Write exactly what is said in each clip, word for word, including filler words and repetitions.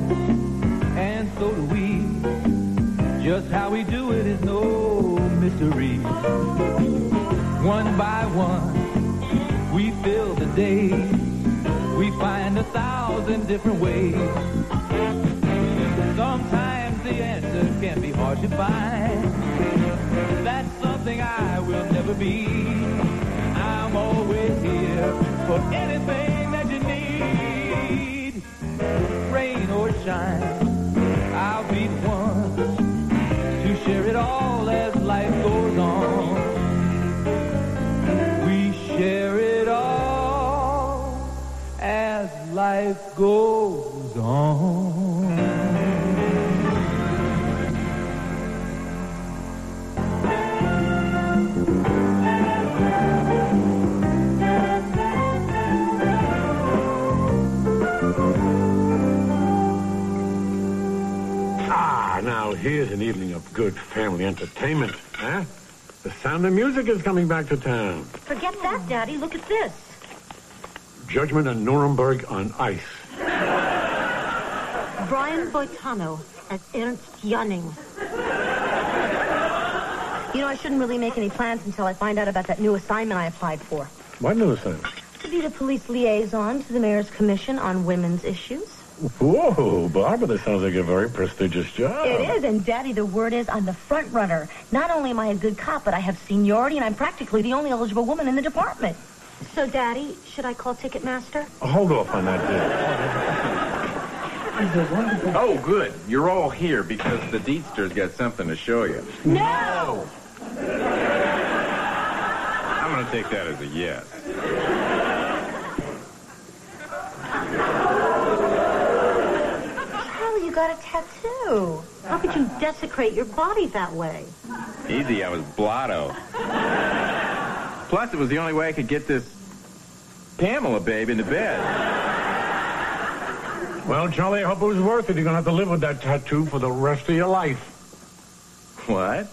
and so do we. Just how we do it is no mystery. One by one, we fill the day. We find a thousand different ways. Sometimes the answer can be hard to find. That's something I will never be. I'm always here for anything that you need. Rain or shine, I'll be the one to share it all as life goes on. We share it all as life goes on. Now, here's an evening of good family entertainment, huh? The Sound of Music is coming back to town. Forget that, Daddy. Look at this. Judgment at Nuremberg on ice. Brian Boitano as Ernst Janning. You know, I shouldn't really make any plans until I find out about that new assignment I applied for. What new assignment? To be the police liaison to the Mayor's Commission on Women's Issues. Whoa, Barbara, that sounds like a very prestigious job. It is, and Daddy, the word is I'm the front runner. Not only am I a good cop, but I have seniority, and I'm practically the only eligible woman in the department. So, Daddy, should I call Ticketmaster? Oh, hold off on that, dear. Oh, good. You're all here because the Deedster's got something to show you. No! I'm going to take that as a yes. You got a tattoo. How could you desecrate your body that way? Easy, I was blotto. Plus, it was the only way I could get this Pamela babe into bed. Well, Charlie, I hope it was worth it. You're going to have to live with that tattoo for the rest of your life. What?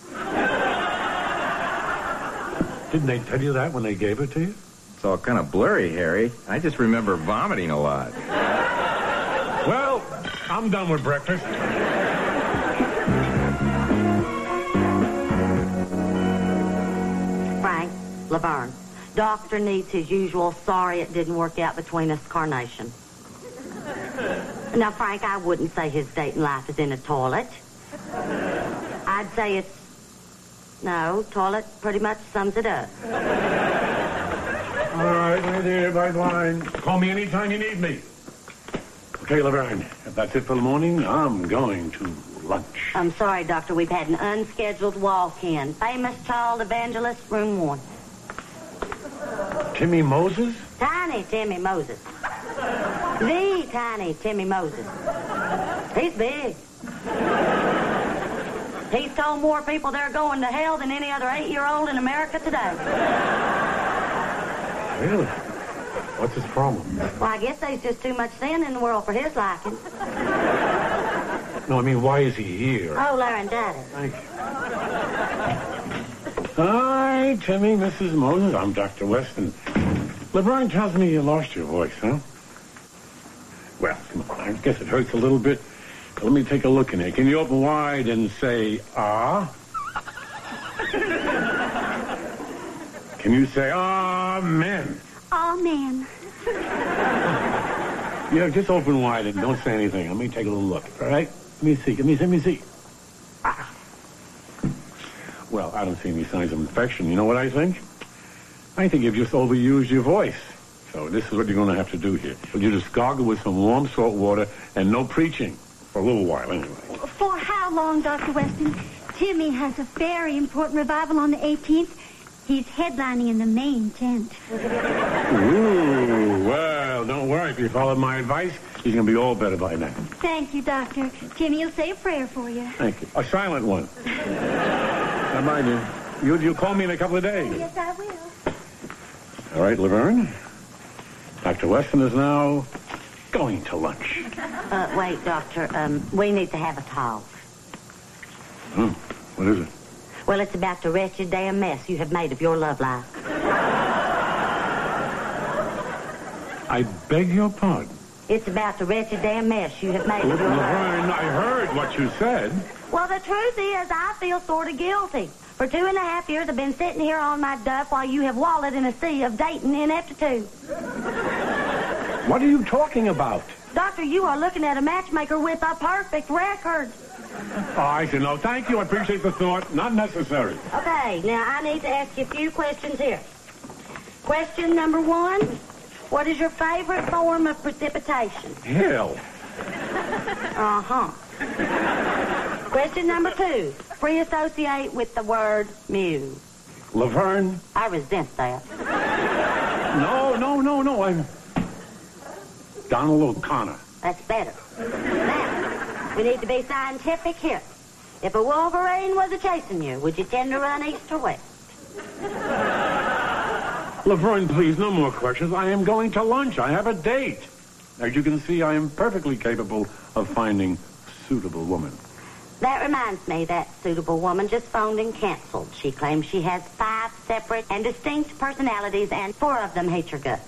Didn't they tell you that when they gave it to you? It's all kind of blurry, Harry. I just remember vomiting a lot. Well, I'm done with breakfast. Frank, Laverne, Doctor needs his usual sorry it didn't work out between us carnation. Now, Frank, I wouldn't say his dating life is in a toilet. I'd say it's... No, toilet pretty much sums it up. All right, my dear, bye-bye. Call me anytime you need me. Okay, Laverne, if that's it for the morning, I'm going to lunch. I'm sorry, Doctor. We've had an unscheduled walk-in. Famous child evangelist, room one. Timmy Moses? Tiny Timmy Moses. The tiny Timmy Moses. He's big. He's told more people they're going to hell than any other eight-year-old in America today. Really? What's his problem? Well, I guess there's just too much sin in the world for his liking. No, I mean, why is he here? Oh, laryngitis. Thank you. Hi, Timmy, Missus Moses. I'm Doctor Weston. Laverne tells me you lost your voice, huh? Well, come on, I guess it hurts a little bit. But let me take a look in here. Can you open wide and say, ah? Can you say, amen? Amen. Yeah, just open wide and don't say anything. Let me take a little look, all right? Let me see. Let me, let me see. Ah. Well, I don't see any signs of infection. You know what I think? I think you've just overused your voice. So this is what you're going to have to do here. You just gargle with some warm salt water and no preaching. For a little while, anyway. For how long, Doctor Weston? Timmy has a very important revival on the eighteenth. He's headlining in the main tent. Ooh, well, don't worry. If you follow my advice, he's going to be all better by now. Thank you, Doctor. Timmy will say a prayer for you. Thank you. A silent one. Now, mind you, you, you'll call me in a couple of days. Yes, I will. All right, Laverne. Doctor Weston is now going to lunch. Uh, wait, Doctor. Um, we need to have a talk. Oh, what is it? Well, it's about the wretched damn mess you have made of your love life. I beg your pardon. It's about the wretched damn mess you have made of your life. Laverne, I heard what you said. Well, the truth is, I feel sort of guilty. For two and a half years, I've been sitting here on my duff while you have wallowed in a sea of dating ineptitude. What are you talking about? Doctor, you are looking at a matchmaker with a perfect record. Oh, I see. No, thank you. I appreciate the thought. Not necessary. Okay, now I need to ask you a few questions here. Question number one, what is your favorite form of precipitation? Hell. Uh-huh. Question number two, free-associate with the word muse. Laverne? I resent that. No, no, no, no. I'm Donald O'Connor. That's better. Now, we need to be scientific here. If a wolverine was a-chasing you, would you tend to run east or west? Laverne, please, no more questions. I am going to lunch. I have a date. As you can see, I am perfectly capable of finding a suitable woman. That reminds me, that suitable woman just phoned and canceled. She claims she has five separate and distinct personalities, and four of them hate your guts.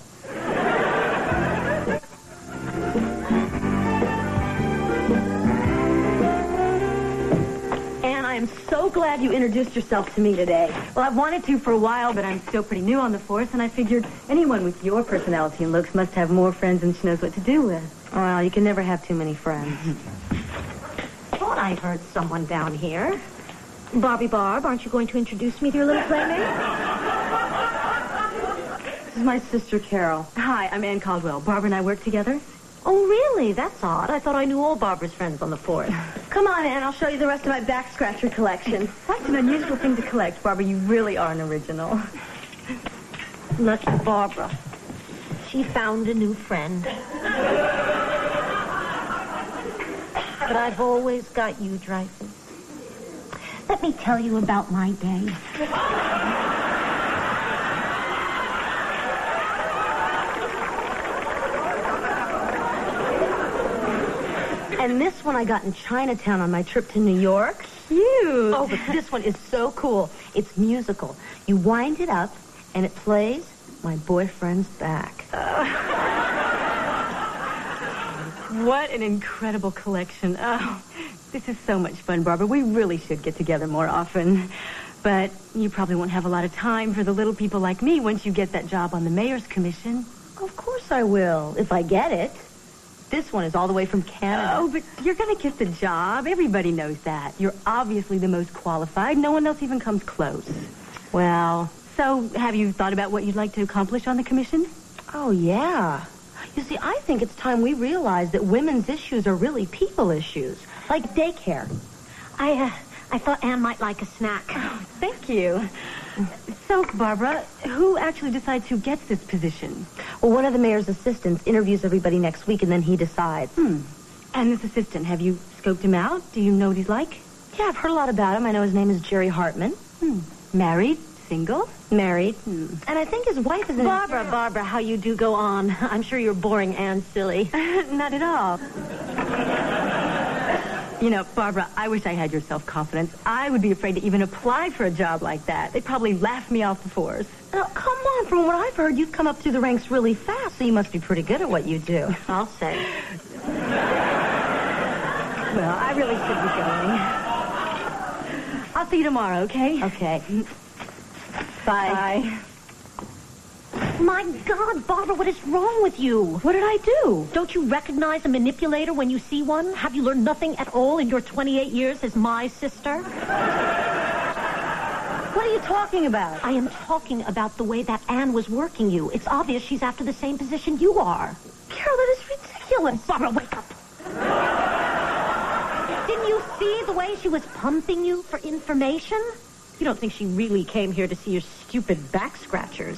Anne, I am so glad you introduced yourself to me today. Well, I've wanted to for a while, but I'm still pretty new on the force, and I figured anyone with your personality and looks must have more friends than she knows what to do with. Well, you can never have too many friends. Thought I heard someone down here. Barbie Barb, aren't you going to introduce me to your little playmate? This is my sister, Carol. Hi, I'm Ann Caldwell. Barbara and I work together. Oh, really? That's odd. I thought I knew all Barbara's friends on the force. Come on, Ann. I'll show you the rest of my back scratcher collection. That's an unusual thing to collect. Barbara, you really are an original. Lucky Barbara. She found a new friend. But I've always got you, Dreyfus. Let me tell you about my day. And this one I got in Chinatown on my trip to New York. Cute. Oh, but this one is so cool. It's musical. You wind it up, and it plays My Boyfriend's Back. Uh, what an incredible collection. Oh, this is so much fun, Barbara. We really should get together more often. But you probably won't have a lot of time for the little people like me once you get that job on the mayor's commission. Of course I will, if I get it. This one is all the way from Canada. Oh, but you're going to get the job. Everybody knows that. You're obviously the most qualified. No one else even comes close. Well, so have you thought about what you'd like to accomplish on the commission? Oh, yeah. You see, I think it's time we realize that women's issues are really people issues, like daycare. I, uh, I thought Anne might like a snack. Oh, thank you. So, Barbara, who actually decides who gets this position? Well, one of the mayor's assistants interviews everybody next week, and then he decides. Hmm. And this assistant, have you scoped him out? Do you know what he's like? Yeah, I've heard a lot about him. I know his name is Jerry Hartman. Hmm. Married? Single? Married. Hmm. And I think his wife is in... Barbara, Barbara, how you do go on. I'm sure you're boring and silly. Not at all. You know, Barbara, I wish I had your self-confidence. I would be afraid to even apply for a job like that. They'd probably laugh me off the force. Oh, come on. From what I've heard, you've come up through the ranks really fast, so you must be pretty good at what you do. I'll say. Well, I really should be going. I'll see you tomorrow, okay? Okay. Bye. Bye. My God, Barbara, what is wrong with you? What did I do? Don't you recognize a manipulator when you see one? Have you learned nothing at all in your twenty-eight years as my sister? What are you talking about? I am talking about the way that Anne was working you. It's obvious she's after the same position you are. Carol, that is ridiculous. Barbara, wake up. Didn't you see the way she was pumping you for information? You don't think she really came here to see your stupid back scratchers?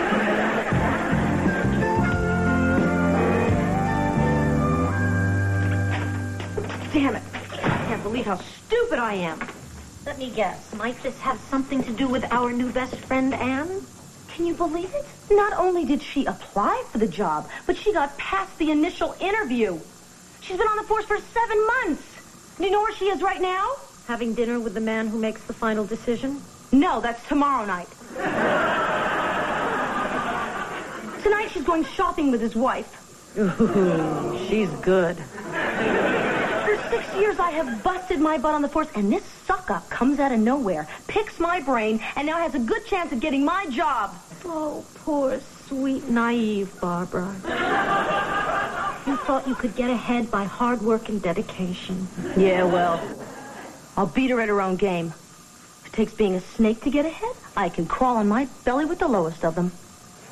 Damn it. I can't believe how stupid I am. Let me guess. Might this have something to do with our new best friend, Anne? Can you believe it? Not only did she apply for the job, but she got past the initial interview. She's been on the force for seven months. Do you know where she is right now? Having dinner with the man who makes the final decision? No, that's tomorrow night. Tonight she's going shopping with his wife. Ooh, she's good. For six years, I have busted my butt on the force, and this suck-up comes out of nowhere, picks my brain, and now has a good chance of getting my job. Oh, poor, sweet, naive Barbara. You thought you could get ahead by hard work and dedication. Yeah, well, I'll beat her at her own game. If it takes being a snake to get ahead, I can crawl on my belly with the lowest of them.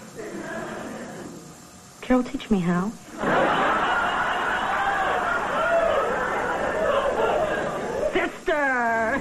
Carol, teach me how. Sister!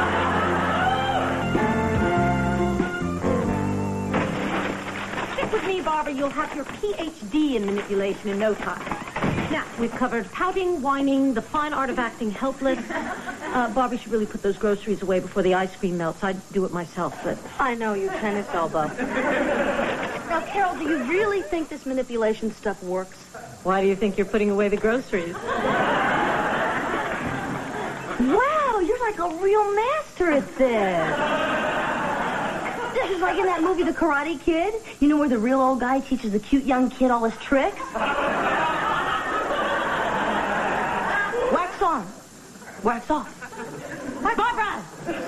Stick with me, Barbara. You'll have your P H D in manipulation in no time. Now, we've covered pouting, whining, the fine art of acting helpless. Uh, Barbara should really put those groceries away before the ice cream melts. I'd do it myself, but... I know you tennis elbow. Now, Carol, do you really think this manipulation stuff works? Why do you think you're putting away the groceries? Wow, you're like a real master at this. This is like in that movie, The Karate Kid. You know where the real old guy teaches the cute young kid all his tricks? Wax on. Wax off. Barbara!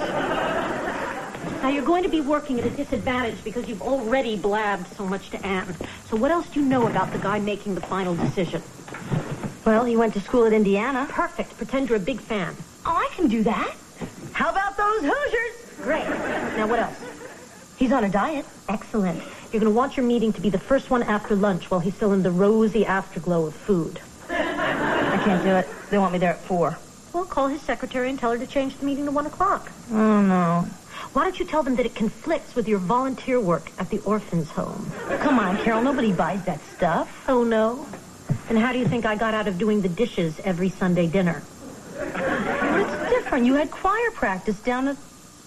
Now, you're going to be working at a disadvantage because you've already blabbed so much to Anne. So what else do you know about the guy making the final decision? Well, he went to school at Indiana. Perfect. Pretend you're a big fan. Oh, I can do that. How about those Hoosiers? Great. Now, what else? He's on a diet. Excellent. You're going to want your meeting to be the first one after lunch while he's still in the rosy afterglow of food. I can't do it. They want me there at four. Well, call his secretary and tell her to change the meeting to one o'clock. Oh, no. Why don't you tell them that it conflicts with your volunteer work at the orphan's home? Come on, Carol. Nobody buys that stuff. Oh, no? And how do you think I got out of doing the dishes every Sunday dinner? Well, it's different. You had choir practice down at...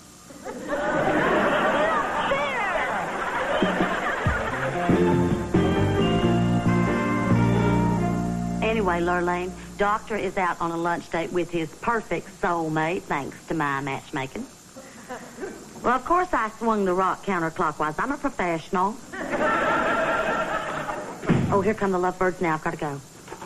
Anyway, Lurlene, Doctor is out on a lunch date with his perfect soulmate, thanks to my matchmaking. Well, of course I swung the rock counterclockwise. I'm a professional. Oh, here come the lovebirds now. I've got to go.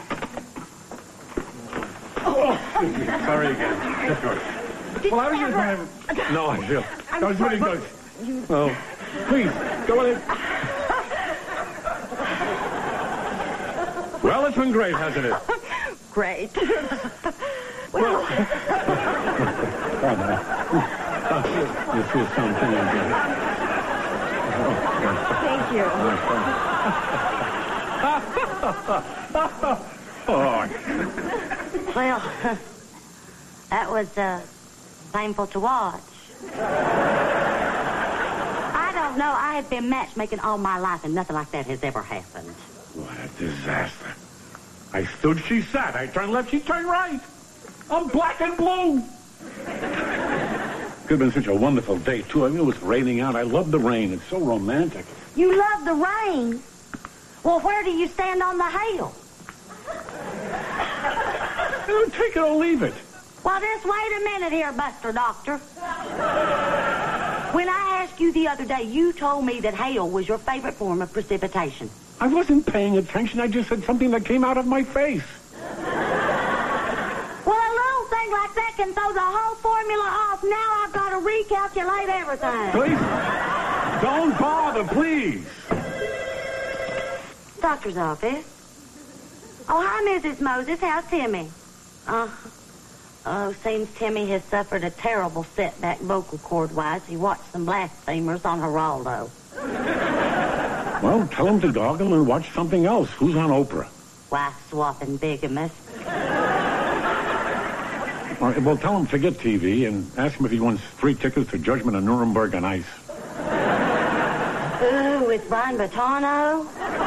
Oh, sorry again. Well, I was just having... No, I feel... That was really good. Oh, please, go ahead. Well, it's been great, hasn't it? Great. Well... You feel something again. Thank you. Oh. Well, that was uh, painful to watch. I don't know. I have been matchmaking all my life, and nothing like that has ever happened. What a disaster. I stood, she sat. I turned left, she turned right. I'm black and blue. Could have been such a wonderful day, too. I mean, it was raining out. I love the rain. It's so romantic. You love the rain? Well, where do you stand on the hail? You know, take it or leave it. Well, just wait a minute here, Buster Doctor. When I asked you the other day, you told me that hail was your favorite form of precipitation. I wasn't paying attention. I just said something that came out of my face. Well, a little thing like that can throw the whole formula off. Now I've got to recalculate everything. Please, don't bother, please. Doctor's office. Oh, hi, Missus Moses. How's Timmy? Uh, oh, seems Timmy has suffered a terrible setback vocal cord-wise. He watched some blasphemers on Geraldo. Well, tell him to goggle and watch something else. Who's on Oprah? Wife-swapping bigamist. All right, well, tell him forget T V and ask him if he wants three tickets to Judgment of Nuremberg on Ice. Ooh, with Brian Bottano.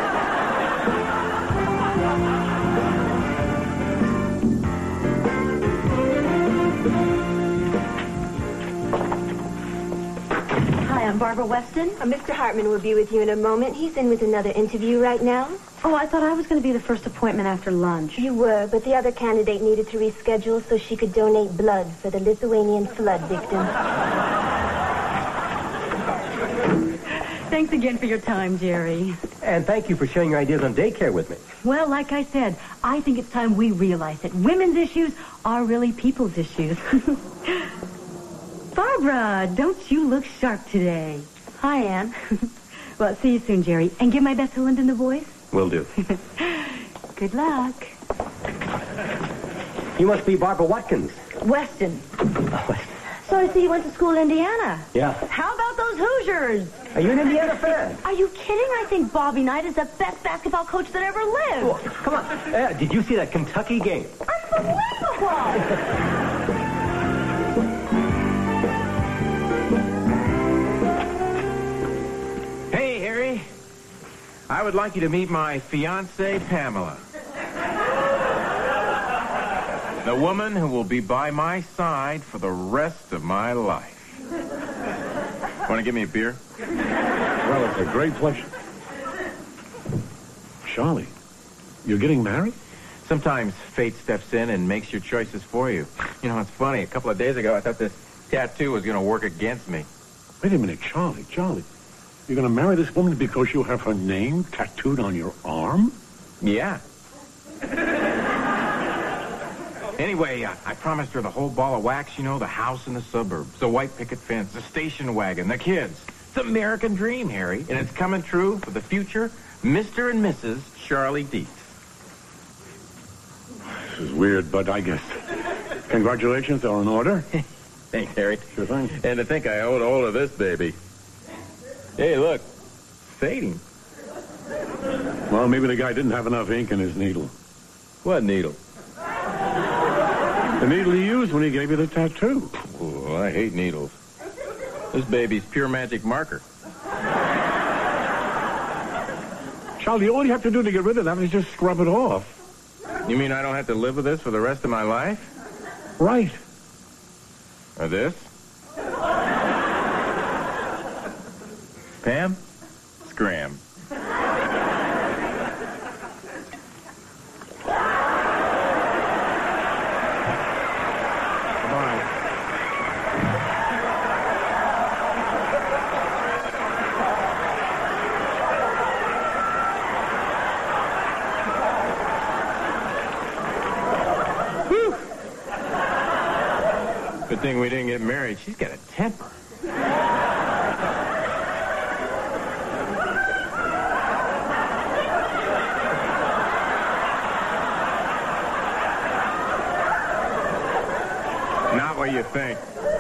Hi, I'm Barbara Weston. Uh, Mister Hartman will be with you in a moment. He's in with another interview right now. Oh, I thought I was going to be the first appointment after lunch. You were, but the other candidate needed to reschedule so she could donate blood for the Lithuanian flood victims. Thanks again for your time, Jerry. And thank you for sharing your ideas on daycare with me. Well, like I said, I think it's time we realize that women's issues are really people's issues. Barbara, don't you look sharp today? Hi, Ann. Well, see you soon, Jerry. And give my best to Lyndon the voice. Will do. Good luck. You must be Barbara Watkins. Weston. Oh, Weston. So I see you went to school in Indiana. Yeah. How about those Hoosiers? Are you an Indiana fan? Are you kidding? I think Bobby Knight is the best basketball coach that ever lived. Oh, come on. Uh, did you see that Kentucky game? Unbelievable! Hey, Harry. I would like you to meet my fiancée, Pamela. The woman who will be by my side for the rest of my life. Want to give me a beer? Well, it's a great pleasure. Charlie, you're getting married? Sometimes fate steps in and makes your choices for you. You know, it's funny. A couple of days ago, I thought this tattoo was going to work against me. Wait a minute, Charlie, Charlie. You're going to marry this woman because you have her name tattooed on your arm? Yeah. Anyway, uh, I promised her the whole ball of wax, you know, the house in the suburbs, the white picket fence, the station wagon, the kids. It's the American dream, Harry, and it's coming true for the future Mister and Missus Charlie Dietz. This is weird, but I guess. Congratulations are in order. Thanks, Harry. Sure thing. And to think I owed all of this, baby. Hey, look. Fading. Well, maybe the guy didn't have enough ink in his needle. What needle? The needle he used when he gave you the tattoo. Oh, I hate needles. This baby's pure magic marker. Charlie, all you have to do to get rid of that is just scrub it off. You mean I don't have to live with this for the rest of my life? Right. Or this? Pam? Scram. Good thing we didn't get married. She's got a temper. Not what you think.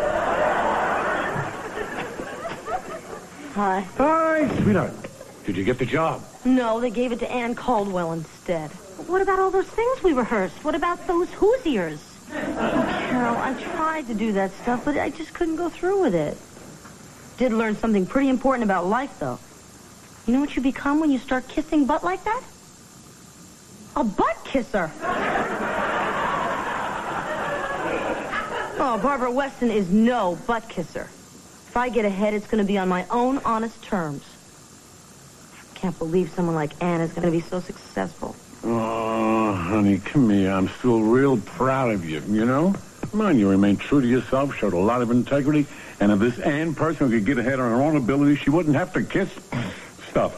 Hi. Hi, sweetheart. Did you get the job? No, they gave it to Ann Caldwell instead. What about all those things we rehearsed? What about those Hoosiers? Oh, Carol, I tried to do that stuff, but I just couldn't go through with it. Did learn something pretty important about life, though. You know what you become when you start kissing butt like that? A butt kisser. Oh, Barbara Weston is no butt kisser. If I get ahead, it's going to be on my own honest terms. I can't believe someone like Ann is going to be so successful. Oh, honey, come here. I'm still real proud of you, you know? Come on, you remained true to yourself, showed a lot of integrity, and if this Ann person could get ahead on her own ability, she wouldn't have to kiss stuff.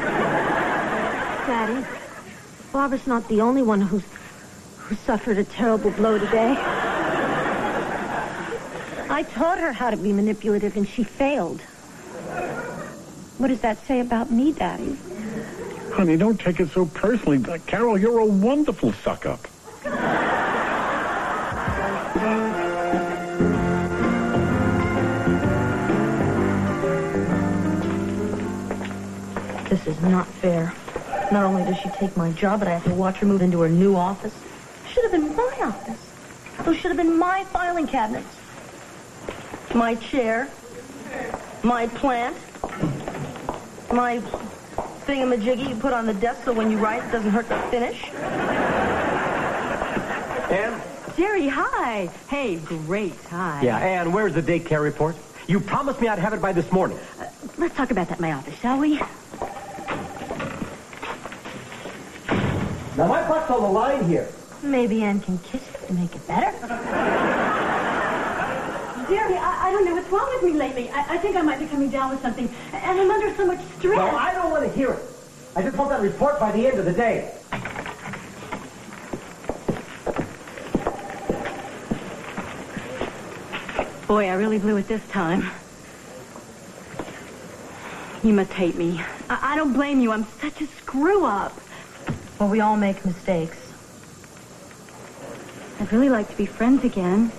Daddy, Barbara's not the only one who's who suffered a terrible blow today. I taught her how to be manipulative, and she failed. What does that say about me, Daddy? Honey, don't take it so personally. Uh, Carol, you're a wonderful suck-up. This is not fair. Not only does she take my job, but I have to watch her move into her new office. Should have been my office. Those should have been my filing cabinets. My chair. My plant. My thingamajiggy you put on the desk so when you write it doesn't hurt to finish. Ann? Jerry, hi. Hey, great. Hi. Yeah, Ann, where's the daycare report? You promised me I'd have it by this morning. Uh, let's talk about that in my office, shall we? Now, my butt's on the line here. Maybe Ann can kiss it to make it better. Jerry, I, I don't know what's wrong with me lately. I, I think I might be coming down with something, and I'm under so much stress. Well, I don't want to hear it. I just want that report by the end of the day. Boy, I really blew it this time. You must hate me. I, I don't blame you. I'm such a screw-up. Well, we all make mistakes. I'd really like to be friends again.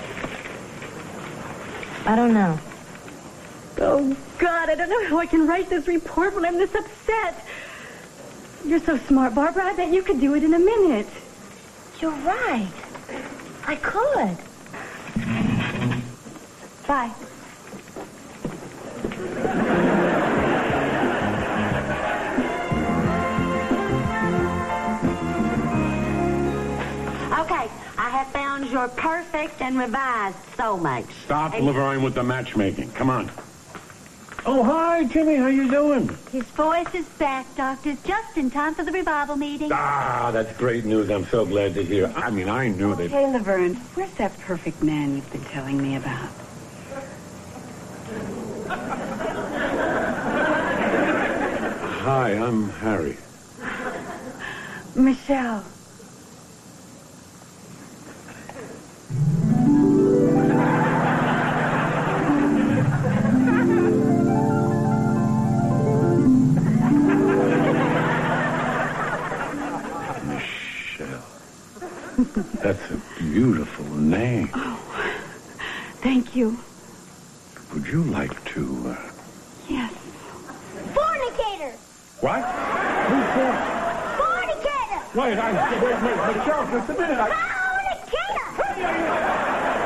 I don't know. Oh, God, I don't know how I can write this report when I'm this upset. You're so smart, Barbara. I bet you could do it in a minute. You're right. I could. Bye. Okay, I have found your perfect and revised soulmate. Stop, And- Laverne, with the matchmaking. Come on. Oh, hi, Jimmy. How you doing? His voice is back, Doctor, just in time for the revival meeting. Ah, that's great news. I'm so glad to hear. I mean, I knew that... Hey, Laverne, where's that perfect man you've been telling me about? Hi, I'm Harry. Michelle. That's a beautiful name. Oh, thank you. Would you like to... Uh... Yes. Fornicator! What? Who's that? Fornicator! Wait, I... Wait, wait, Michelle, just a minute. I... Fornicator!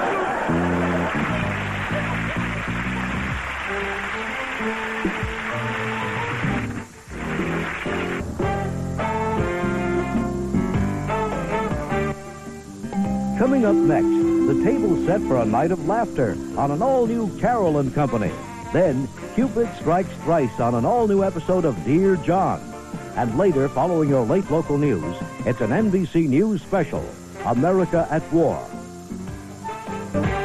Coming up next, the table's set for a night of laughter on an all-new Carol and Company. Then, Cupid strikes thrice on an all-new episode of Dear John. And later, following your late local news, it's an N B C News special, America at War.